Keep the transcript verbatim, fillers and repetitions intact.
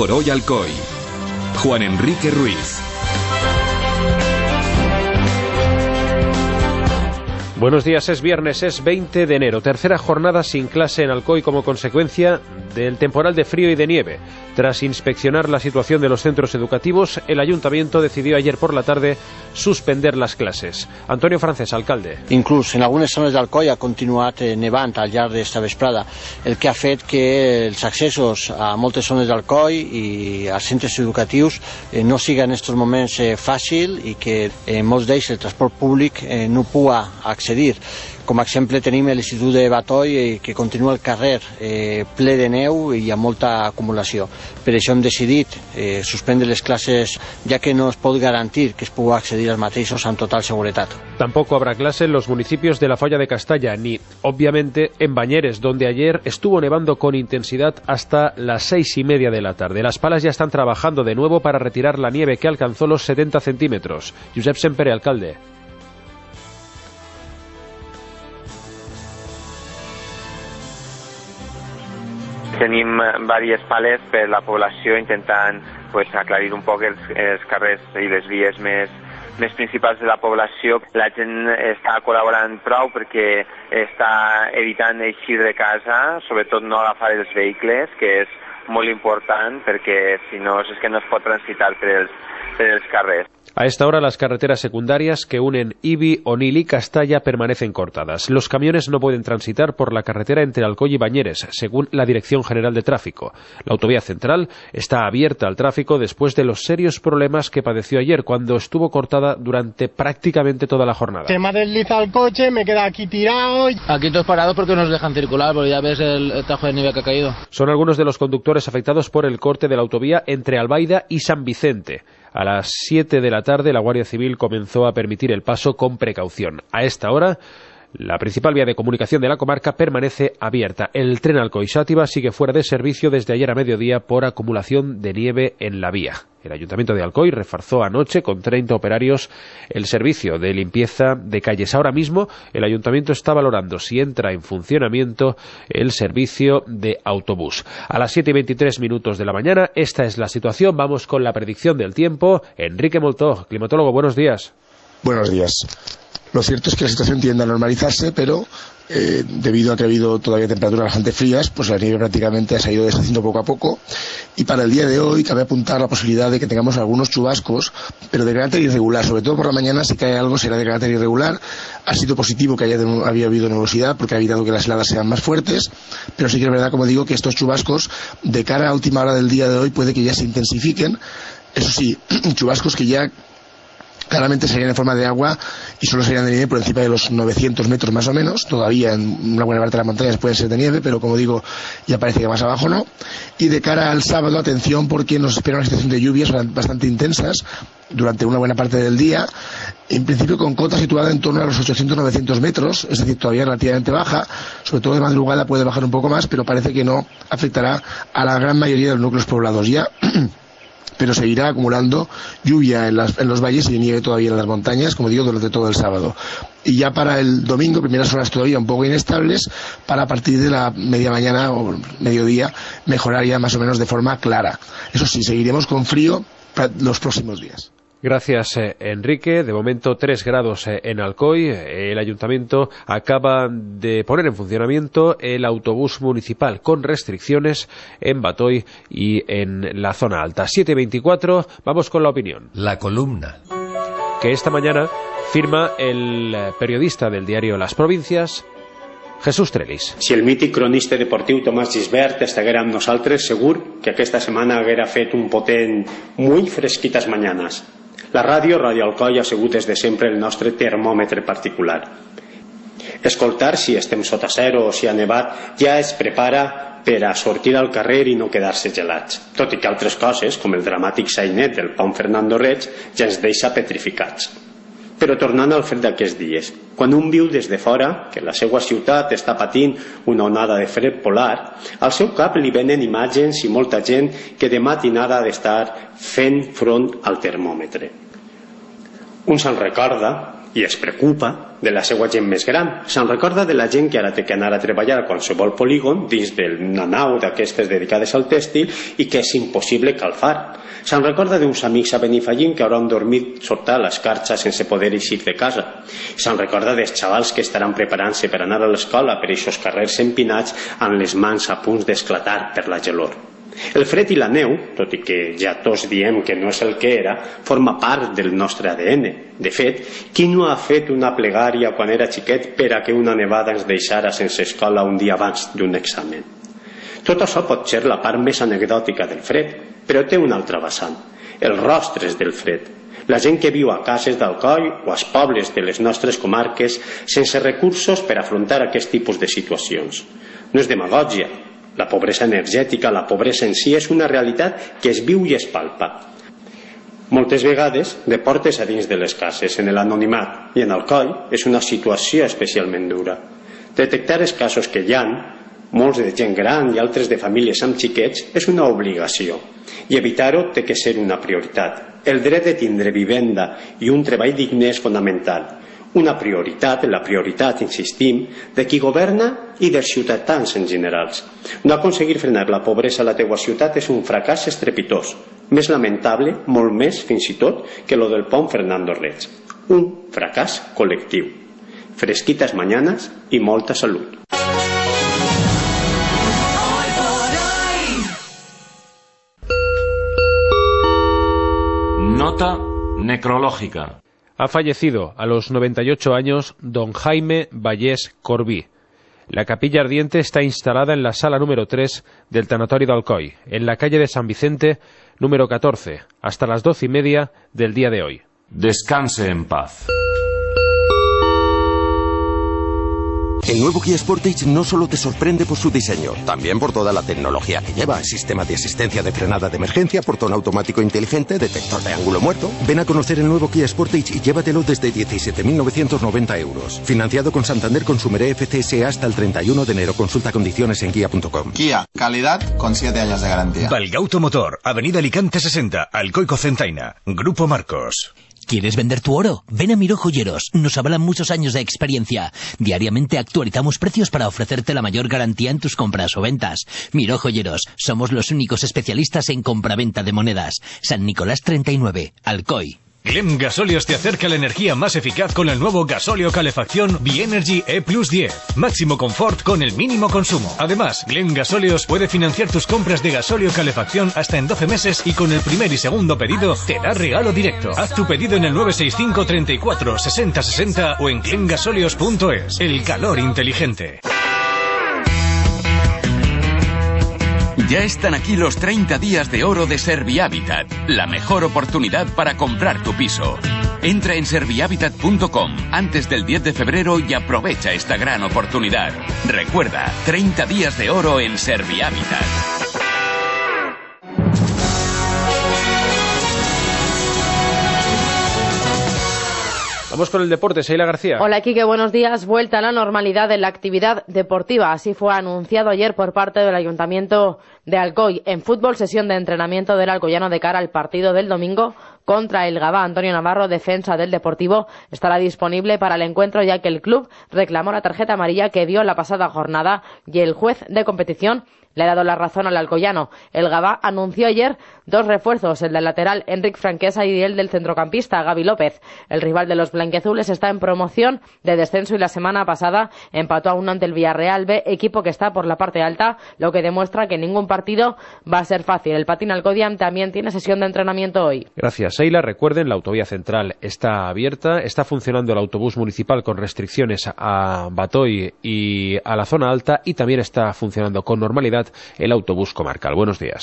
por hoy Alcoy. Juan Enrique Ruiz. Buenos días, es viernes, es veinte de enero, tercera jornada sin clase en Alcoy como consecuencia del temporal de frío y de nieve. Tras inspeccionar la situación de los centros educativos, el Ayuntamiento decidió ayer por la tarde suspender les classes. Antonio Francés, alcalde. Inclús en algunes zones d'Alcoi ha continuat nevant al llarg d'esta vesprada, el que ha fet que els accessos a moltes zones d'Alcoi i als centres educatius eh, no siga en aquests moments eh, fàcil i que en molts d'ells el transport públic eh, no pugui accedir. Com a exemple tenim l'Institut de Batoi eh, que continua el carrer eh, ple de neu i amb molta acumulació. Per això hem decidit eh, suspendre les classes ja que no es pot garantir que es pugui accedir als mateixos amb total seguretat. Tampoco habrá clase en los municipios de la Folla de Castalla ni, obviamente, en Bañeres, donde ayer estuvo nevando con intensidad hasta las seis y media de la tarde. Las palas ya están trabajando de nuevo para retirar la nieve que alcanzó los setenta centímetros. Josep Sempere, alcalde. Tenim diverses pales per la població intentant pues, aclarir un poc els, els carrers i les vies més, més principals de la població. La gent està col·laborant prou perquè està evitant eixir de casa, sobretot no agafar els vehicles, que és molt important perquè si no és que no es pot transitar per els, per els carrers. A esta hora las carreteras secundarias que unen Ibi, Onil y Castalla permanecen cortadas. Los camiones no pueden transitar por la carretera entre Alcoy y Bañeres, según la Dirección General de Tráfico. La autovía central está abierta al tráfico después de los serios problemas que padeció ayer cuando estuvo cortada durante prácticamente toda la jornada. Se me ha deslizado el coche, me queda aquí tirado. Aquí todos parados porque nos dejan circular, porque ya ves el, el tajo de nieve que ha caído. Son algunos de los conductores afectados por el corte de la autovía entre Albaida y San Vicente. A las siete de la tarde la Guardia Civil comenzó a permitir el paso con precaución. A esta hora la principal vía de comunicación de la comarca permanece abierta. El tren Alcoy-Xàtiva sigue fuera de servicio desde ayer a mediodía por acumulación de nieve en la vía. El Ayuntamiento de Alcoy reforzó anoche con treinta operarios el servicio de limpieza de calles. Ahora mismo el Ayuntamiento está valorando si entra en funcionamiento el servicio de autobús. A las siete y veintitrés minutos de la mañana, esta es la situación. Vamos con la predicción del tiempo. Enrique Moltó, climatólogo, buenos días. Buenos días. Lo cierto es que la situación tiende a normalizarse, pero eh, debido a que ha habido todavía temperaturas bastante frías, pues la nieve prácticamente se ha ido deshaciendo poco a poco. Y para el día de hoy cabe apuntar la posibilidad de que tengamos algunos chubascos, pero de carácter irregular. Sobre todo por la mañana, si cae algo será de carácter irregular. Ha sido positivo que haya había habido nubosidad porque ha evitado que las heladas sean más fuertes, pero sí que es verdad, como digo, que estos chubascos de cara a última hora del día de hoy puede que ya se intensifiquen. Eso sí, chubascos que ya claramente serían en forma de agua y solo serían de nieve por encima de los novecientos metros más o menos. Todavía en una buena parte de las montañas pueden ser de nieve, pero como digo, ya parece que más abajo no. Y de cara al sábado, atención, porque nos espera una situación de lluvias bastante intensas durante una buena parte del día, en principio con cota situada en torno a los ochocientos a novecientos metros, es decir, todavía relativamente baja. Sobre todo de madrugada puede bajar un poco más, pero parece que no afectará a la gran mayoría de los núcleos poblados ya. Pero seguirá acumulando lluvia en, las, en los valles y nieve todavía en las montañas, como digo, durante todo el sábado. Y ya para el domingo, primeras horas todavía un poco inestables, para a partir de la media mañana o mediodía mejorar ya más o menos de forma clara. Eso sí, seguiremos con frío los próximos días. Gracias, eh, Enrique. De momento, tres grados eh, en Alcoy. El Ayuntamiento acaba de poner en funcionamiento el autobús municipal con restricciones en Batoy y en la zona alta. siete veinticuatro, vamos con la opinión. La columna. Que esta mañana firma el periodista del diario Las Provincias, Jesús Trelis. Si el mític cronista deportiu Tomàs Gisbert estiguera amb nosaltres, segur que aquesta setmana haguera fet un potent muy fresquitas mañanas. La ràdio, Ràdio Alcoi, ha sigut des de sempre el nostre termòmetre particular. Escoltar si estem sota zero o si ha nevat ja es prepara per a sortir al carrer i no quedar-se gelats, tot i que altres coses, com el dramàtic sainet del pont Fernando Reig, ja ens deixa petrificats. Però tornant al fet d'aquests dies, quan un viu des de fora que la seva ciutat està patint una onada de fred polar, al seu cap li venen imatges i molta gent que de matinada ha d'estar fent front al termòmetre. Un se'n recorda i es preocupa de la seva gent més gran. Se'n recorda de la gent que ara té que anar a treballar a qualsevol polígon dins d'una nau d'aquestes dedicades al tèxtil i que és impossible calfar. Se'n recorda d'uns amics a Benifallim que hauran dormit sota l'escarxa sense poder eixir de casa. Se'n recorda dels xavals que estaran preparant-se per anar a l'escola per eixos carrers empinats amb les mans a punts d'esclatar per la gelor. El fred i la neu, tot i que ja tots diem que no és el que era, forma part del nostre A D N. De fet, qui no ha fet una plegària quan era xiquet per a que una nevada ens deixara sense escola un dia abans d'un examen? Tot això pot ser la part més anecdòtica del fred, però té un altre vessant, els rostres del fred. La gent que viu a cases d'Alcoi o als pobles de les nostres comarques sense recursos per afrontar aquest tipus de situacions. No és demagògia. La pobresa energètica, la pobresa en si és una realitat que es viu i es palpa. Moltes vegades de portes a dins de les cases, en l'anonimat i en Alcoi, és una situació especialment dura. Detectar els casos que hi ha, molts de gent gran i altres de famílies amb xiquets, és una obligació i evitar-ho té que ser una prioritat. El dret de tindre vivenda i un treball digne és fonamental. Una prioritat, la prioritat, insistim, de qui governa i dels ciutadans en generals. No aconseguir frenar la pobresa a la teua ciutat és un fracàs estrepitós, més lamentable, molt més, fins i tot, que lo del pont Fernando Reig. Un fracàs col·lectiu. Fresquitas mañanas y molta salud. Nota necrológica. Ha fallecido a los noventa y ocho años don Jaime Vallés Corbí. La capilla ardiente está instalada en la sala número tres del tanatorio de Alcoi, en la calle de San Vicente, número catorce, hasta las doce y media del día de hoy. Descanse en paz. El nuevo Kia Sportage no solo te sorprende por su diseño, también por toda la tecnología que lleva. Sistema de asistencia de frenada de emergencia, portón automático inteligente, detector de ángulo muerto. Ven a conocer el nuevo Kia Sportage y llévatelo desde diecisiete mil novecientos noventa euros. Financiado con Santander Consumer F C S hasta el treinta y uno de enero. Consulta condiciones en kia punto com. Kia, calidad con siete años de garantía. Valgauto Motor, Avenida Alicante sesenta, Alcoy Cocentaina. Grupo Marcos. ¿Quieres vender tu oro? Ven a Miró Joyeros. Nos avalan muchos años de experiencia. Diariamente actualizamos precios para ofrecerte la mayor garantía en tus compras o ventas. Miró Joyeros. Somos los únicos especialistas en compraventa de monedas. San Nicolás treinta y nueve, Alcoy. Glem Gasóleos te acerca la energía más eficaz con el nuevo gasóleo calefacción Bienergy E plus diez. Máximo confort con el mínimo consumo. Además, Glem Gasóleos puede financiar tus compras de gasóleo calefacción hasta en doce meses y con el primer y segundo pedido te da regalo directo. Haz tu pedido en el nueve seis cinco, treinta y cuatro, sesenta sesenta o en glem gasóleos punto es. El calor inteligente. Ya están aquí los treinta días de oro de Servihabitat, la mejor oportunidad para comprar tu piso. Entra en servihabitat punto com antes del diez de febrero y aprovecha esta gran oportunidad. Recuerda, treinta días de oro en Servihabitat. Vamos con el deporte, Sheila García. Hola, Quique, buenos días. Vuelta a la normalidad en la actividad deportiva. Así fue anunciado ayer por parte del Ayuntamiento de Alcoy. En fútbol, sesión de entrenamiento del alcoyano de cara al partido del domingo contra el Gavá. Antonio Navarro, defensa del Deportivo, estará disponible para el encuentro ya que el club reclamó la tarjeta amarilla que dio la pasada jornada y el juez de competición le ha dado la razón al alcoyano. El Gavá anunció ayer dos refuerzos, el del lateral Enric Franquesa y el del centrocampista Gaby López. El rival de los blanquiazules está en promoción de descenso y la semana pasada empató a uno ante el Villarreal B, equipo que está por la parte alta, lo que demuestra que ningún partido va a ser fácil. El Patín Alcodiam también tiene sesión de entrenamiento hoy. Gracias, Sheila. Recuerden, la autovía central está abierta, está funcionando el autobús municipal con restricciones a Batoy y a la zona alta y también está funcionando con normalidad el autobús comarcal. Buenos días.